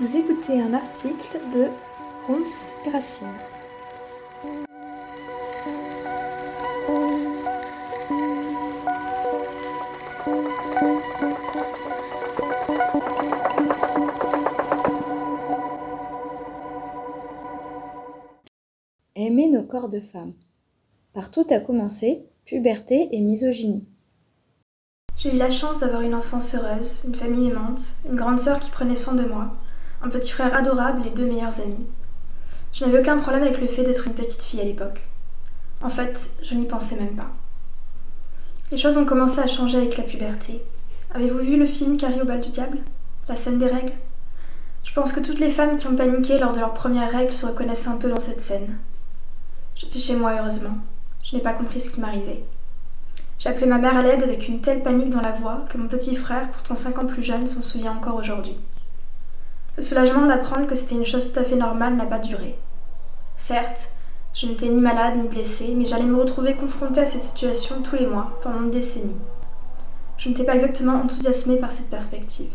Vous écoutez un article de Ronce et Racine. Aimer nos corps de femmes. Par tout a commencé, puberté et misogynie. J'ai eu la chance d'avoir une enfance heureuse, une famille aimante, une grande sœur qui prenait soin de moi, un petit frère adorable et 2 meilleurs amis. Je n'avais aucun problème avec le fait d'être une petite fille à l'époque. En fait, je n'y pensais même pas. Les choses ont commencé à changer avec la puberté. Avez-vous vu le film Carrie au bal du diable ? La scène des règles ? Je pense que toutes les femmes qui ont paniqué lors de leurs premières règles se reconnaissent un peu dans cette scène. J'étais chez moi heureusement. Je n'ai pas compris ce qui m'arrivait. J'ai appelé ma mère à l'aide avec une telle panique dans la voix que mon petit frère, pourtant 5 ans plus jeune, s'en souvient encore aujourd'hui. Le soulagement d'apprendre que c'était une chose tout à fait normale n'a pas duré. Certes, je n'étais ni malade ni blessée, mais j'allais me retrouver confrontée à cette situation tous les mois, pendant une décennie. Je n'étais pas exactement enthousiasmée par cette perspective.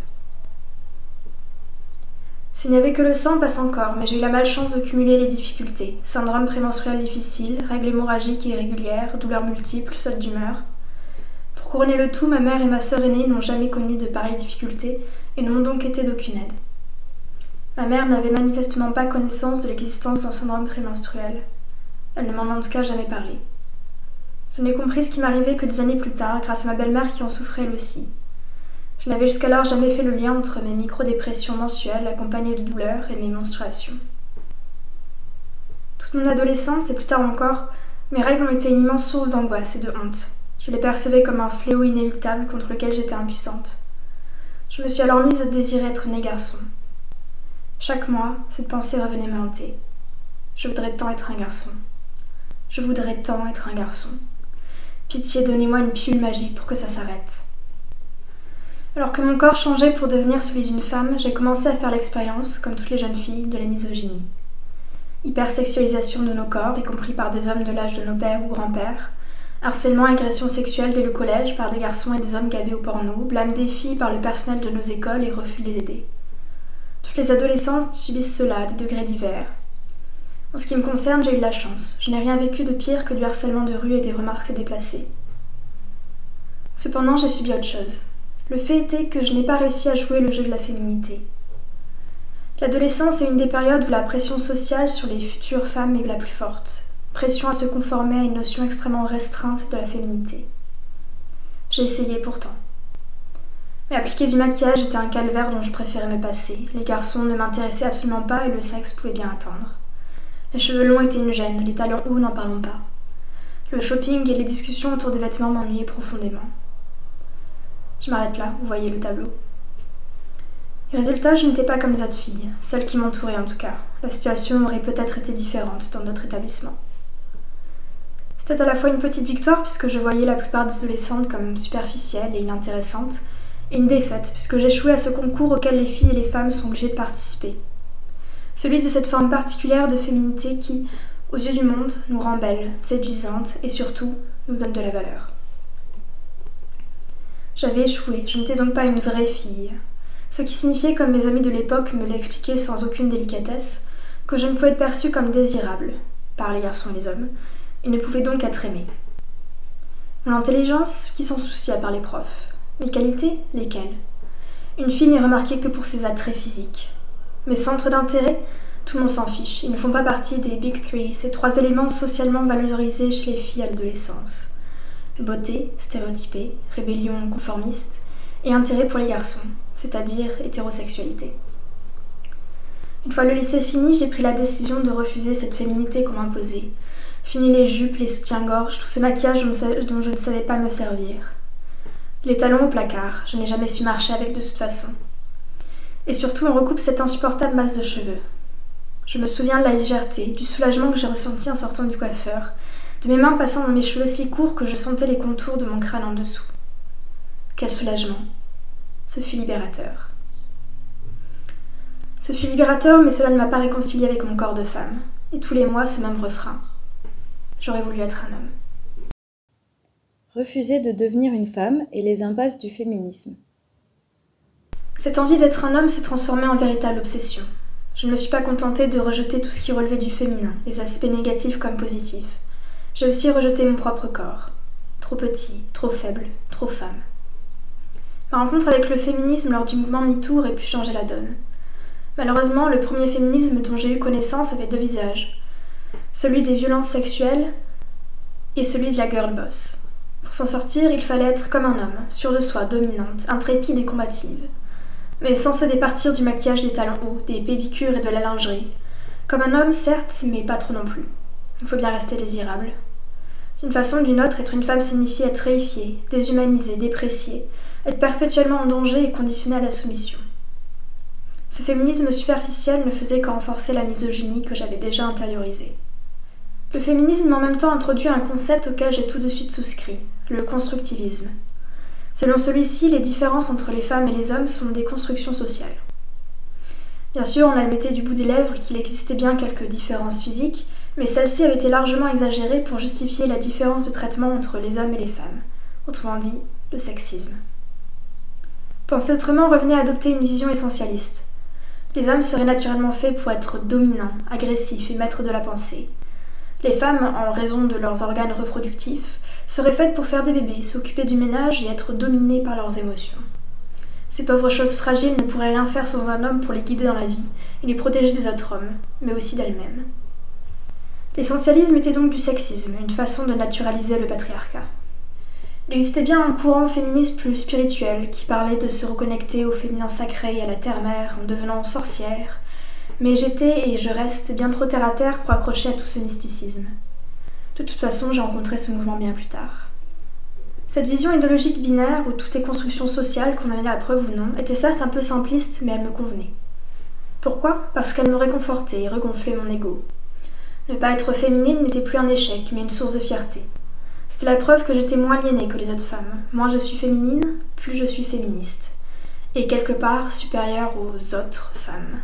S'il n'y avait que le sang, passe encore, mais j'ai eu la malchance de cumuler les difficultés. Syndrome prémenstruel difficile, règles hémorragiques et irrégulières, douleurs multiples, sautes d'humeur. Pour couronner le tout, ma mère et ma sœur aînée n'ont jamais connu de pareilles difficultés et ne m'ont donc été d'aucune aide. Ma mère n'avait manifestement pas connaissance de l'existence d'un syndrome prémenstruel. Elle ne m'en a en tout cas jamais parlé. Je n'ai compris ce qui m'arrivait que des années plus tard, grâce à ma belle-mère qui en souffrait elle aussi. Je n'avais jusqu'alors jamais fait le lien entre mes micro-dépressions mensuelles accompagnées de douleurs et mes menstruations. Toute mon adolescence et plus tard encore, mes règles ont été une immense source d'angoisse et de honte. Je les percevais comme un fléau inéluctable contre lequel j'étais impuissante. Je me suis alors mise à désirer être née garçon. Chaque mois, cette pensée revenait me hanter. Je voudrais tant être un garçon. Je voudrais tant être un garçon. Pitié, donnez-moi une pilule magique pour que ça s'arrête. Alors que mon corps changeait pour devenir celui d'une femme, j'ai commencé à faire l'expérience, comme toutes les jeunes filles, de la misogynie. Hypersexualisation de nos corps, y compris par des hommes de l'âge de nos pères ou grands-pères, harcèlement et agression sexuelle dès le collège par des garçons et des hommes gavés au porno, blâme des filles par le personnel de nos écoles et refus de les aider. Toutes les adolescentes subissent cela à des degrés divers. En ce qui me concerne, j'ai eu de la chance. Je n'ai rien vécu de pire que du harcèlement de rue et des remarques déplacées. Cependant, j'ai subi autre chose. Le fait était que je n'ai pas réussi à jouer le jeu de la féminité. L'adolescence est une des périodes où la pression sociale sur les futures femmes est la plus forte. Pression à se conformer à une notion extrêmement restreinte de la féminité. J'ai essayé pourtant. Mais appliquer du maquillage était un calvaire dont je préférais me passer. Les garçons ne m'intéressaient absolument pas et le sexe pouvait bien attendre. Les cheveux longs étaient une gêne, les talons hauts n'en parlons pas. Le shopping et les discussions autour des vêtements m'ennuyaient profondément. Je m'arrête là, vous voyez le tableau. Résultat, je n'étais pas comme les autres filles, celles qui m'entouraient en tout cas. La situation aurait peut-être été différente dans notre établissement. C'était à la fois une petite victoire puisque je voyais la plupart des adolescentes comme superficielles et inintéressantes, et une défaite puisque j'échouais à ce concours auquel les filles et les femmes sont obligées de participer. Celui de cette forme particulière de féminité qui, aux yeux du monde, nous rend belles, séduisantes et surtout nous donne de la valeur. J'avais échoué, je n'étais donc pas une vraie fille. Ce qui signifiait, comme mes amis de l'époque me l'expliquaient sans aucune délicatesse, que je ne pouvais être perçue comme désirable, par les garçons et les hommes, et ne pouvais donc être aimée. Mon intelligence, qui s'en soucia par les profs. Mes qualités, lesquelles ? Une fille n'est remarquée que pour ses attraits physiques. Mes centres d'intérêt, tout le monde s'en fiche. Ils ne font pas partie des Big Three, ces 3 éléments socialement valorisés chez les filles à l'adolescence. Beauté, stéréotypée, rébellion conformiste, et intérêt pour les garçons, c'est-à-dire hétérosexualité. Une fois le lycée fini, j'ai pris la décision de refuser cette féminité qu'on m'imposait. Fini les jupes, les soutiens-gorge, tout ce maquillage dont je ne savais pas me servir. Les talons au placard, je n'ai jamais su marcher avec de toute façon. Et surtout, on recoupe cette insupportable masse de cheveux. Je me souviens de la légèreté, du soulagement que j'ai ressenti en sortant du coiffeur, de mes mains passant dans mes cheveux si courts que je sentais les contours de mon crâne en dessous. Quel soulagement! Ce fut libérateur. Ce fut libérateur, mais cela ne m'a pas réconciliée avec mon corps de femme. Et tous les mois, ce même refrain. J'aurais voulu être un homme. Refuser de devenir une femme et les impasses du féminisme. Cette envie d'être un homme s'est transformée en véritable obsession. Je ne me suis pas contentée de rejeter tout ce qui relevait du féminin, les aspects négatifs comme positifs. J'ai aussi rejeté mon propre corps. Trop petit, trop faible, trop femme. Ma rencontre avec le féminisme lors du mouvement MeToo aurait pu changer la donne. Malheureusement, le premier féminisme dont j'ai eu connaissance avait deux visages. Celui des violences sexuelles et celui de la girl boss. Pour s'en sortir, il fallait être comme un homme, sûr de soi, dominante, intrépide et combative. Mais sans se départir du maquillage des talons hauts, des pédicures et de la lingerie. Comme un homme, certes, mais pas trop non plus. Il faut bien rester désirable. D'une façon ou d'une autre, être une femme signifie être réifiée, déshumanisée, dépréciée, être perpétuellement en danger et conditionnée à la soumission. Ce féminisme superficiel ne faisait qu'en renforcer la misogynie que j'avais déjà intériorisée. Le féminisme en même temps introduit un concept auquel j'ai tout de suite souscrit, le constructivisme. Selon celui-ci, les différences entre les femmes et les hommes sont des constructions sociales. Bien sûr, on admettait du bout des lèvres qu'il existait bien quelques différences physiques, mais celles-ci avaient été largement exagérées pour justifier la différence de traitement entre les hommes et les femmes. Autrement dit, le sexisme. Penser autrement revenait à adopter une vision essentialiste. Les hommes seraient naturellement faits pour être dominants, agressifs et maîtres de la pensée. Les femmes, en raison de leurs organes reproductifs, seraient faites pour faire des bébés, s'occuper du ménage et être dominées par leurs émotions. Ces pauvres choses fragiles ne pourraient rien faire sans un homme pour les guider dans la vie et les protéger des autres hommes, mais aussi d'elles-mêmes. L'essentialisme était donc du sexisme, une façon de naturaliser le patriarcat. Il existait bien un courant féministe plus spirituel qui parlait de se reconnecter au féminin sacré et à la terre-mère en devenant sorcière, mais j'étais et je reste bien trop terre-à-terre pour accrocher à tout ce mysticisme. De toute façon, j'ai rencontré ce mouvement bien plus tard. Cette vision idéologique binaire, où tout est construction sociale, qu'on en ait la preuve ou non, était certes un peu simpliste, mais elle me convenait. Pourquoi ? Parce qu'elle me réconfortait et regonflait mon ego. Ne pas être féminine n'était plus un échec, mais une source de fierté. C'était la preuve que j'étais moins aliénée que les autres femmes. Moins je suis féminine, plus je suis féministe. Et quelque part supérieure aux autres femmes.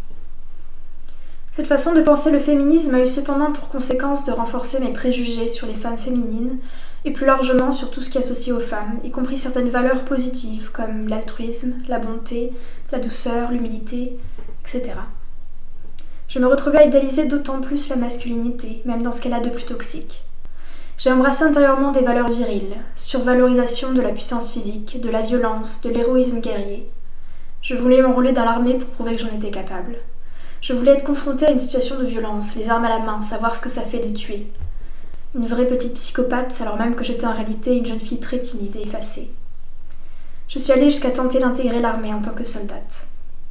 Cette façon de penser le féminisme a eu cependant pour conséquence de renforcer mes préjugés sur les femmes féminines et plus largement sur tout ce qui est associé aux femmes, y compris certaines valeurs positives comme l'altruisme, la bonté, la douceur, l'humilité, etc. Je me retrouvais à idéaliser d'autant plus la masculinité, même dans ce qu'elle a de plus toxique. J'ai embrassé intérieurement des valeurs viriles, survalorisation de la puissance physique, de la violence, de l'héroïsme guerrier. Je voulais m'enrôler dans l'armée pour prouver que j'en étais capable. Je voulais être confrontée à une situation de violence, les armes à la main, savoir ce que ça fait de tuer. Une vraie petite psychopathe, alors même que j'étais en réalité une jeune fille très timide et effacée. Je suis allée jusqu'à tenter d'intégrer l'armée en tant que soldate.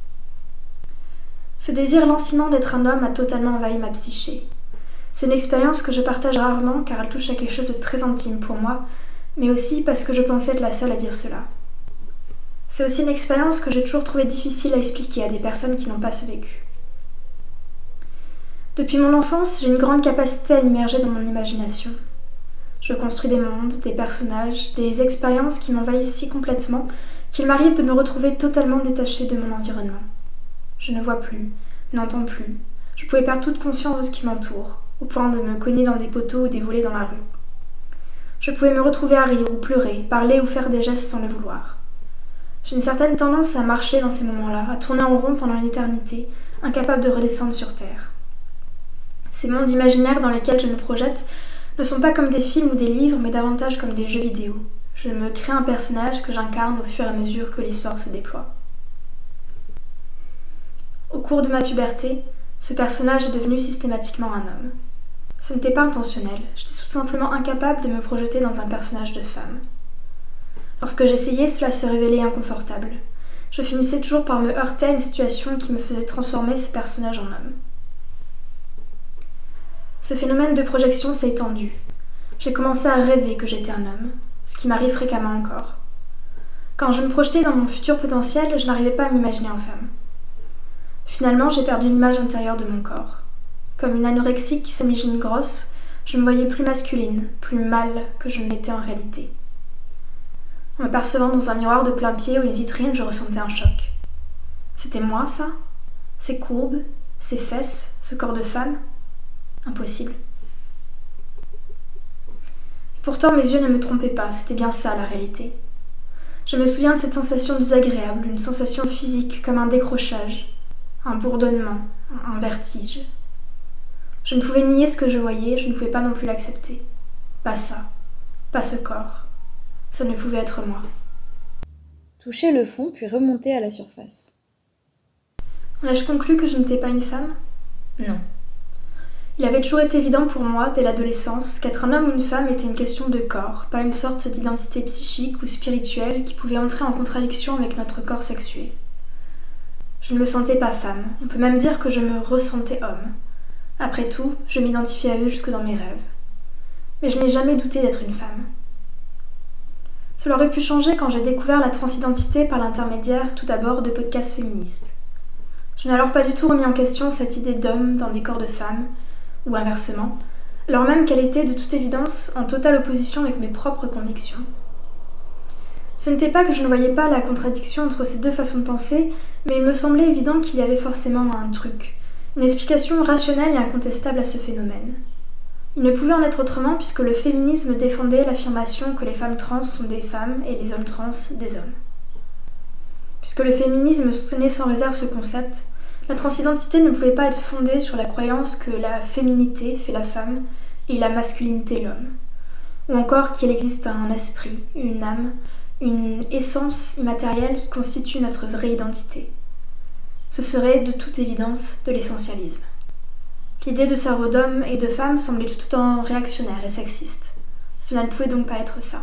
Ce désir lancinant d'être un homme a totalement envahi ma psyché. C'est une expérience que je partage rarement car elle touche à quelque chose de très intime pour moi, mais aussi parce que je pensais être la seule à vivre cela. C'est aussi une expérience que j'ai toujours trouvé difficile à expliquer à des personnes qui n'ont pas ce vécu. Depuis mon enfance, j'ai une grande capacité à m'immerger dans mon imagination. Je construis des mondes, des personnages, des expériences qui m'envahissent si complètement qu'il m'arrive de me retrouver totalement détachée de mon environnement. Je ne vois plus, n'entends plus, je pouvais perdre toute conscience de ce qui m'entoure, au point de me cogner dans des poteaux ou des volets dans la rue. Je pouvais me retrouver à rire ou pleurer, parler ou faire des gestes sans le vouloir. J'ai une certaine tendance à marcher dans ces moments-là, à tourner en rond pendant une éternité, incapable de redescendre sur terre. Ces mondes imaginaires dans lesquels je me projette ne sont pas comme des films ou des livres, mais davantage comme des jeux vidéo. Je me crée un personnage que j'incarne au fur et à mesure que l'histoire se déploie. Au cours de ma puberté, ce personnage est devenu systématiquement un homme. Ce n'était pas intentionnel, j'étais tout simplement incapable de me projeter dans un personnage de femme. Lorsque j'essayais, cela se révélait inconfortable. Je finissais toujours par me heurter à une situation qui me faisait transformer ce personnage en homme. Ce phénomène de projection s'est étendu. J'ai commencé à rêver que j'étais un homme, ce qui m'arrive fréquemment encore. Quand je me projetais dans mon futur potentiel, je n'arrivais pas à m'imaginer en femme. Finalement, j'ai perdu l'image intérieure de mon corps. Comme une anorexique qui s'imagine grosse, je me voyais plus masculine, plus mâle que je ne l'étais en réalité. En m'apercevant dans un miroir de plein pied ou une vitrine, je ressentais un choc. C'était moi, ça ? Ces courbes, ces fesses, ce corps de femme ? Impossible. Pourtant, mes yeux ne me trompaient pas, c'était bien ça la réalité. Je me souviens de cette sensation désagréable, une sensation physique comme un décrochage, un bourdonnement, un vertige. Je ne pouvais nier ce que je voyais, je ne pouvais pas non plus l'accepter. Pas ça, pas ce corps. Ça ne pouvait être moi. Toucher le fond puis remonter à la surface. Ai-je conclu que je n'étais pas une femme ? Non. Il avait toujours été évident pour moi, dès l'adolescence, qu'être un homme ou une femme était une question de corps, pas une sorte d'identité psychique ou spirituelle qui pouvait entrer en contradiction avec notre corps sexué. Je ne me sentais pas femme, on peut même dire que je me ressentais homme. Après tout, je m'identifiais à eux jusque dans mes rêves. Mais je n'ai jamais douté d'être une femme. Cela aurait pu changer quand j'ai découvert la transidentité par l'intermédiaire, tout d'abord, de podcasts féministes. Je n'ai alors pas du tout remis en question cette idée d'homme dans des corps de femmes, ou inversement, alors même qu'elle était, de toute évidence, en totale opposition avec mes propres convictions. Ce n'était pas que je ne voyais pas la contradiction entre ces deux façons de penser, mais il me semblait évident qu'il y avait forcément un truc, une explication rationnelle et incontestable à ce phénomène. Il ne pouvait en être autrement puisque le féminisme défendait l'affirmation que les femmes trans sont des femmes et les hommes trans des hommes. Puisque le féminisme soutenait sans réserve ce concept, la transidentité ne pouvait pas être fondée sur la croyance que la féminité fait la femme et la masculinité l'homme, ou encore qu'il existe un esprit, une âme, une essence immatérielle qui constitue notre vraie identité. Ce serait de toute évidence de l'essentialisme. L'idée de cerveau d'homme et de femme semblait tout autant réactionnaire et sexiste. Cela ne pouvait donc pas être ça.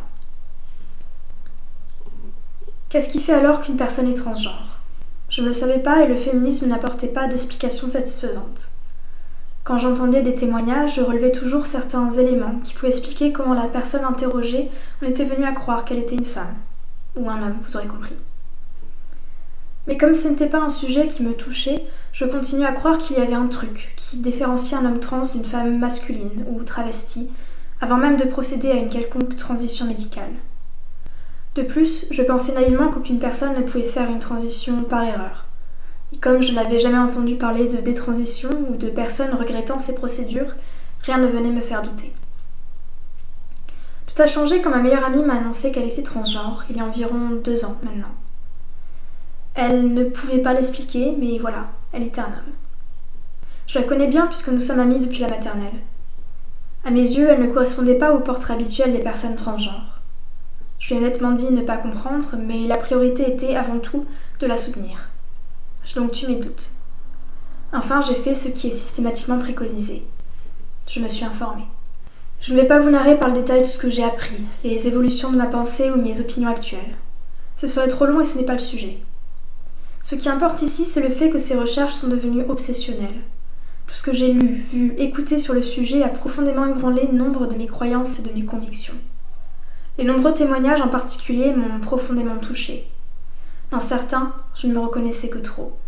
Qu'est-ce qui fait alors qu'une personne est transgenre ? Je ne le savais pas et le féminisme n'apportait pas d'explication satisfaisante. Quand j'entendais des témoignages, je relevais toujours certains éléments qui pouvaient expliquer comment la personne interrogée en était venue à croire qu'elle était une femme. Ou un homme, vous aurez compris. Mais comme ce n'était pas un sujet qui me touchait, je continuais à croire qu'il y avait un truc qui différenciait un homme trans d'une femme masculine ou travestie, avant même de procéder à une quelconque transition médicale. De plus, je pensais naïvement qu'aucune personne ne pouvait faire une transition par erreur. Et comme je n'avais jamais entendu parler de détransition ou de personnes regrettant ces procédures, rien ne venait me faire douter. Tout a changé quand ma meilleure amie m'a annoncé qu'elle était transgenre, il y a environ 2 ans maintenant. Elle ne pouvait pas l'expliquer, mais voilà, elle était un homme. Je la connais bien puisque nous sommes amies depuis la maternelle. À mes yeux, elle ne correspondait pas au portrait habituel des personnes transgenres. Je lui ai nettement dit ne pas comprendre, mais la priorité était avant tout de la soutenir. J'ai donc tué mes doutes. Enfin, j'ai fait ce qui est systématiquement préconisé. Je me suis informée. Je ne vais pas vous narrer par le détail tout ce que j'ai appris, les évolutions de ma pensée ou mes opinions actuelles. Ce serait trop long et ce n'est pas le sujet. Ce qui importe ici, c'est le fait que ces recherches sont devenues obsessionnelles. Tout ce que j'ai lu, vu, écouté sur le sujet a profondément ébranlé nombre de mes croyances et de mes convictions. Les nombreux témoignages en particulier m'ont profondément touchée. Dans certains, je ne me reconnaissais que trop.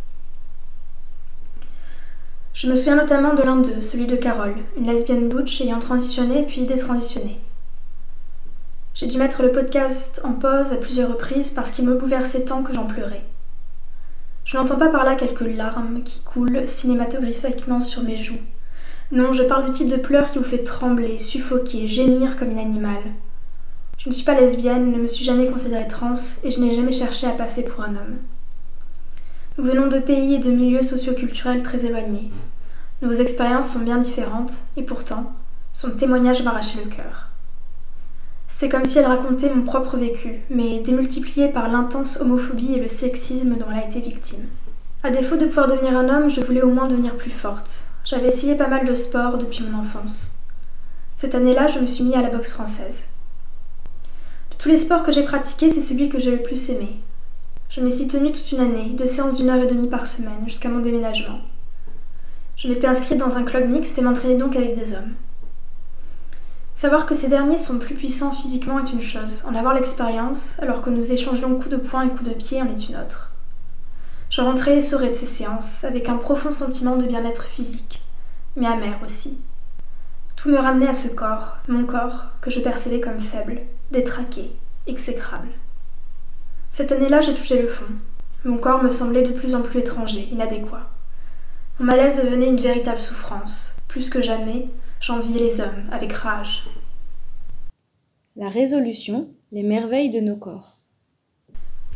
Je me souviens notamment de l'un d'eux, celui de Carole, une lesbienne butch ayant transitionné puis détransitionné. J'ai dû mettre le podcast en pause à plusieurs reprises parce qu'il me bouleversait tant que j'en pleurais. Je n'entends pas par là quelques larmes qui coulent cinématographiquement sur mes joues. Non, je parle du type de pleurs qui vous fait trembler, suffoquer, gémir comme une animale. Je ne suis pas lesbienne, ne me suis jamais considérée trans et je n'ai jamais cherché à passer pour un homme. Nous venons de pays et de milieux socioculturels très éloignés. Nos expériences sont bien différentes et pourtant, son témoignage m'arrachait le cœur. C'est comme si elle racontait mon propre vécu, mais démultiplié par l'intense homophobie et le sexisme dont elle a été victime. À défaut de pouvoir devenir un homme, je voulais au moins devenir plus forte. J'avais essayé pas mal de sports depuis mon enfance. Cette année-là, je me suis mis à la boxe française. De tous les sports que j'ai pratiqués, c'est celui que j'ai le plus aimé. Je m'y suis tenue toute une année, 2 séances d'1h30 par semaine, jusqu'à mon déménagement. Je m'étais inscrite dans un club mixte et m'entraînais donc avec des hommes. Savoir que ces derniers sont plus puissants physiquement est une chose, en avoir l'expérience, alors que nous échangeons coups de poing et coups de pied, en est une autre. Je rentrais essorée de ces séances, avec un profond sentiment de bien-être physique, mais amer aussi. Tout me ramenait à ce corps, mon corps, que je percevais comme faible, détraqué, exécrable. Cette année-là, j'ai touché le fond. Mon corps me semblait de plus en plus étranger, inadéquat. Mon malaise devenait une véritable souffrance. Plus que jamais, j'enviais les hommes, avec rage. La résolution, les merveilles de nos corps.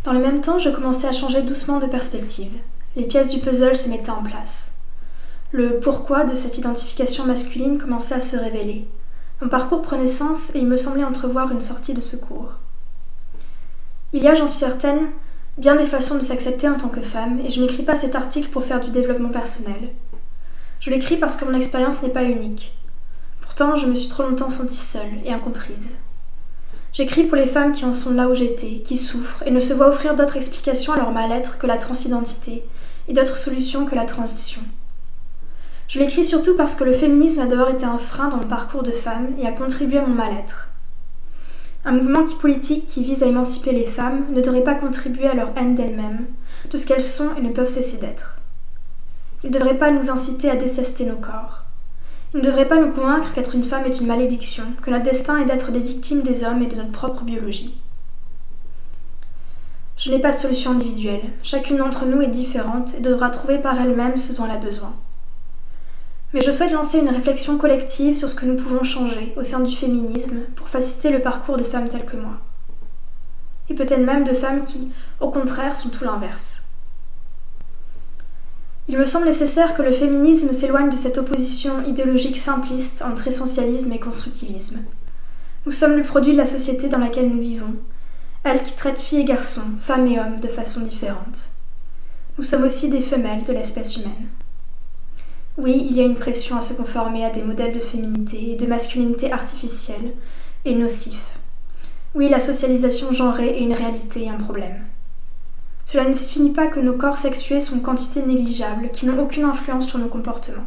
Dans le même temps, je commençais à changer doucement de perspective. Les pièces du puzzle se mettaient en place. Le pourquoi de cette identification masculine commençait à se révéler. Mon parcours prenait sens et il me semblait entrevoir une sortie de secours. Il y a, j'en suis certaine, bien des façons de s'accepter en tant que femme, et je n'écris pas cet article pour faire du développement personnel. Je l'écris parce que mon expérience n'est pas unique. Pourtant, je me suis trop longtemps sentie seule et incomprise. J'écris pour les femmes qui en sont là où j'étais, qui souffrent et ne se voient offrir d'autres explications à leur mal-être que la transidentité et d'autres solutions que la transition. Je l'écris surtout parce que le féminisme a d'abord été un frein dans mon parcours de femme et a contribué à mon mal-être. Un mouvement politique qui vise à émanciper les femmes ne devrait pas contribuer à leur haine d'elles-mêmes, de ce qu'elles sont et ne peuvent cesser d'être. Il ne devrait pas nous inciter à détester nos corps. Il ne devrait pas nous convaincre qu'être une femme est une malédiction, que notre destin est d'être des victimes des hommes et de notre propre biologie. Je n'ai pas de solution individuelle. Chacune d'entre nous est différente et devra trouver par elle-même ce dont elle a besoin. Mais je souhaite lancer une réflexion collective sur ce que nous pouvons changer au sein du féminisme pour faciliter le parcours de femmes telles que moi. Et peut-être même de femmes qui, au contraire, sont tout l'inverse. Il me semble nécessaire que le féminisme s'éloigne de cette opposition idéologique simpliste entre essentialisme et constructivisme. Nous sommes le produit de la société dans laquelle nous vivons, elle qui traite filles et garçons, femmes et hommes de façon différente. Nous sommes aussi des femelles de l'espèce humaine. Oui, il y a une pression à se conformer à des modèles de féminité et de masculinité artificielle et nocifs. Oui, la socialisation genrée est une réalité et un problème. Cela ne signifie pas que nos corps sexués sont une quantité négligeable, qui n'ont aucune influence sur nos comportements.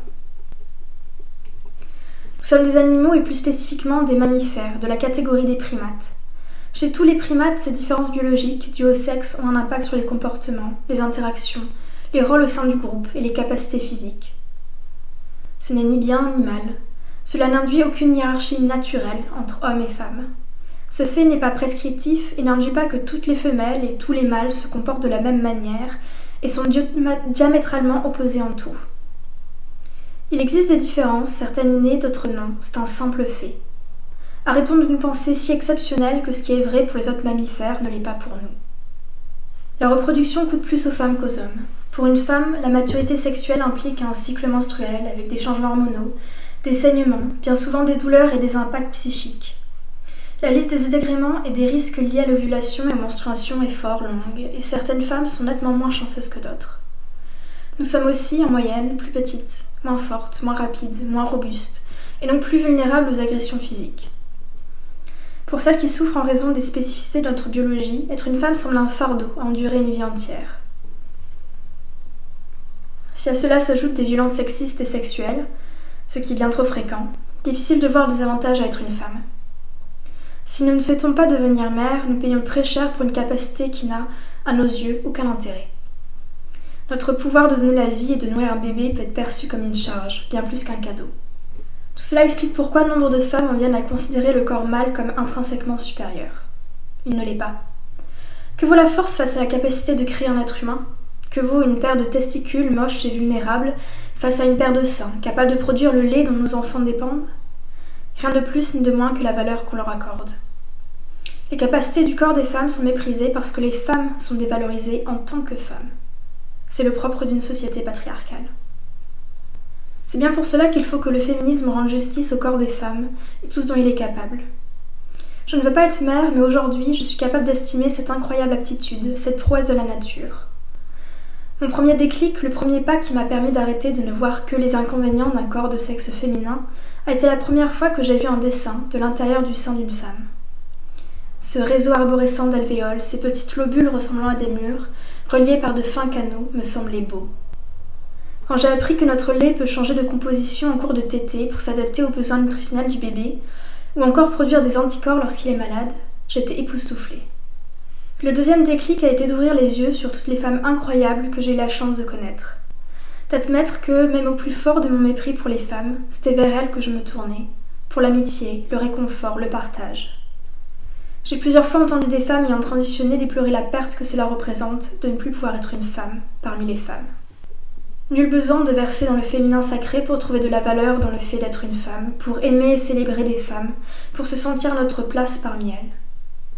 Nous sommes des animaux et plus spécifiquement des mammifères, de la catégorie des primates. Chez tous les primates, ces différences biologiques dues au sexe ont un impact sur les comportements, les interactions, les rôles au sein du groupe et les capacités physiques. Ce n'est ni bien ni mal. Cela n'induit aucune hiérarchie naturelle entre hommes et femmes. Ce fait n'est pas prescriptif et n'induit pas que toutes les femelles et tous les mâles se comportent de la même manière et sont diamétralement opposés en tout. Il existe des différences, certaines innées, d'autres non, c'est un simple fait. Arrêtons de nous penser si exceptionnel que ce qui est vrai pour les autres mammifères ne l'est pas pour nous. La reproduction coûte plus aux femmes qu'aux hommes. Pour une femme, la maturité sexuelle implique un cycle menstruel avec des changements hormonaux, des saignements, bien souvent des douleurs et des impacts psychiques. La liste des désagréments et des risques liés à l'ovulation et à la menstruation est fort longue, et certaines femmes sont nettement moins chanceuses que d'autres. Nous sommes aussi, en moyenne, plus petites, moins fortes, moins rapides, moins robustes, et donc plus vulnérables aux agressions physiques. Pour celles qui souffrent en raison des spécificités de notre biologie, être une femme semble un fardeau à endurer une vie entière. Si à cela s'ajoutent des violences sexistes et sexuelles, ce qui est bien trop fréquent, difficile de voir des avantages à être une femme. Si nous ne souhaitons pas devenir mère, nous payons très cher pour une capacité qui n'a, à nos yeux, aucun intérêt. Notre pouvoir de donner la vie et de nourrir un bébé peut être perçu comme une charge, bien plus qu'un cadeau. Tout cela explique pourquoi nombre de femmes en viennent à considérer le corps mâle comme intrinsèquement supérieur. Il ne l'est pas. Que vaut la force face à la capacité de créer un être humain ? Que vaut une paire de testicules moches et vulnérables face à une paire de seins, capable de produire le lait dont nos enfants dépendent ? Rien de plus ni de moins que la valeur qu'on leur accorde. Les capacités du corps des femmes sont méprisées parce que les femmes sont dévalorisées en tant que femmes. C'est le propre d'une société patriarcale. C'est bien pour cela qu'il faut que le féminisme rende justice au corps des femmes et tout ce dont il est capable. Je ne veux pas être mère, mais aujourd'hui, je suis capable d'estimer cette incroyable aptitude, cette prouesse de la nature. Mon premier déclic, le premier pas qui m'a permis d'arrêter de ne voir que les inconvénients d'un corps de sexe féminin, a été la première fois que j'ai vu un dessin de l'intérieur du sein d'une femme. Ce réseau arborescent d'alvéoles, ces petites lobules ressemblant à des murs, reliés par de fins canaux, me semblaient beaux. Quand j'ai appris que notre lait peut changer de composition en cours de tétée pour s'adapter aux besoins nutritionnels du bébé, ou encore produire des anticorps lorsqu'il est malade, j'étais époustouflée. Le deuxième déclic a été d'ouvrir les yeux sur toutes les femmes incroyables que j'ai eu la chance de connaître. D'admettre que, même au plus fort de mon mépris pour les femmes, c'était vers elles que je me tournais, pour l'amitié, le réconfort, le partage. J'ai plusieurs fois entendu des femmes ayant transitionné déplorer la perte que cela représente de ne plus pouvoir être une femme parmi les femmes. Nul besoin de verser dans le féminin sacré pour trouver de la valeur dans le fait d'être une femme, pour aimer et célébrer des femmes, pour se sentir à notre place parmi elles.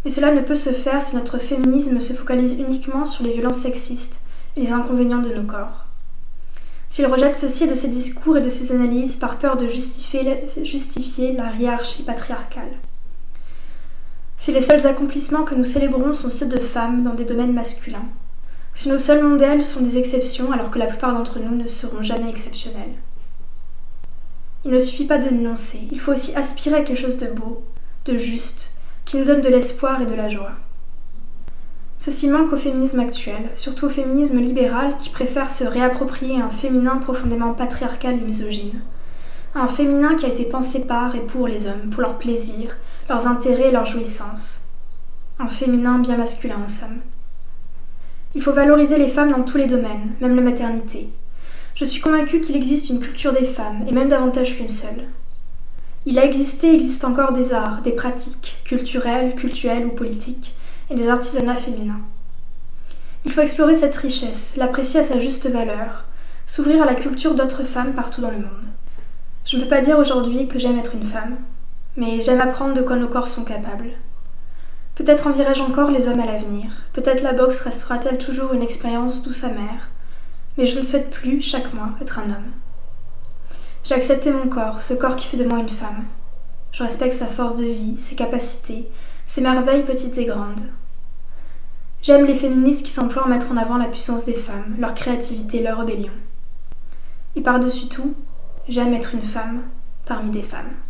Mais cela ne peut se faire si notre féminisme se focalise uniquement sur les violences sexistes et les inconvénients de nos corps. S'il rejette ceci de ses discours et de ses analyses par peur de justifier la hiérarchie patriarcale. Si les seuls accomplissements que nous célébrons sont ceux de femmes dans des domaines masculins, si nos seuls modèles sont des exceptions alors que la plupart d'entre nous ne seront jamais exceptionnels. Il ne suffit pas de dénoncer, il faut aussi aspirer à quelque chose de beau, de juste, qui nous donne de l'espoir et de la joie. Ceci manque au féminisme actuel, surtout au féminisme libéral qui préfère se réapproprier un féminin profondément patriarcal et misogyne. Un féminin qui a été pensé par et pour les hommes, pour leur plaisir, leurs intérêts et leurs jouissances. Un féminin bien masculin en somme. Il faut valoriser les femmes dans tous les domaines, même la maternité. Je suis convaincue qu'il existe une culture des femmes, et même davantage qu'une seule. Il a existé et existe encore des arts, des pratiques, culturelles ou politiques, et des artisanats féminins. Il faut explorer cette richesse, l'apprécier à sa juste valeur, s'ouvrir à la culture d'autres femmes partout dans le monde. Je ne peux pas dire aujourd'hui que j'aime être une femme, mais j'aime apprendre de quoi nos corps sont capables. Peut-être envierai-je encore les hommes à l'avenir, peut-être la boxe restera-t-elle toujours une expérience douce amère, mais je ne souhaite plus, chaque mois, être un homme. J'ai accepté mon corps, ce corps qui fait de moi une femme. Je respecte sa force de vie, ses capacités, ses merveilles petites et grandes. J'aime les féministes qui s'emploient à mettre en avant la puissance des femmes, leur créativité, leur rébellion. Et par-dessus tout, j'aime être une femme parmi des femmes.